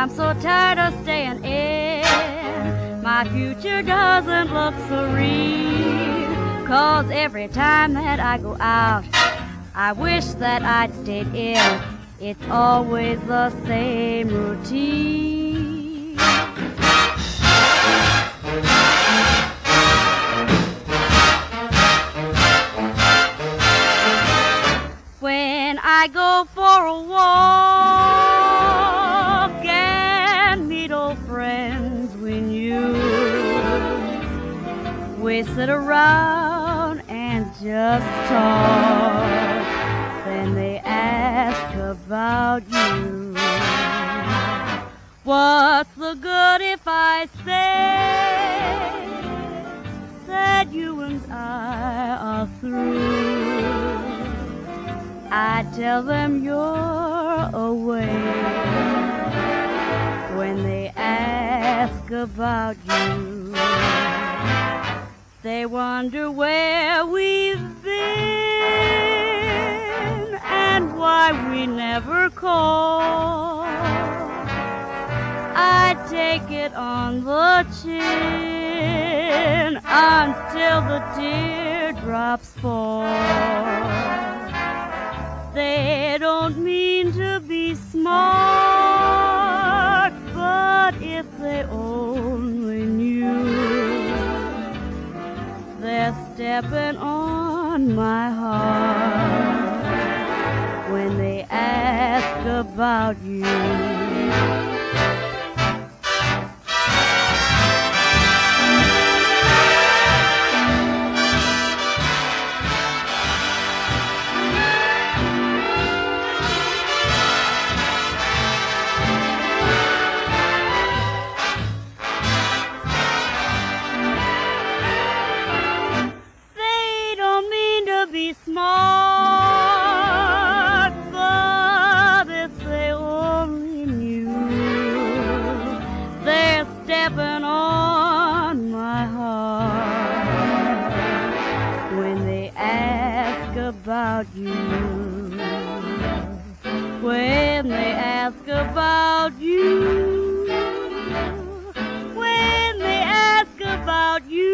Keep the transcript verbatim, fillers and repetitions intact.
I'm so tired of staying in. My future doesn't look serene, 'cause every time that I go out, I wish that I'd stayed in. It's always the same routine. When I go for a walk and meet old friends we knew, we sit around and just talk. Then they ask about you. What's the good if I say that you and I are through? I tell them you're away when they ask about you. They wonder where we've been and why we never call. I take it on the chin until the teardrops fall. They don't mean to be smart, but if they only knew, they're stepping on my heart when they ask about you. Smart, but if they only knew, they're stepping on my heart when they ask about you. When they ask about you. When they ask about you.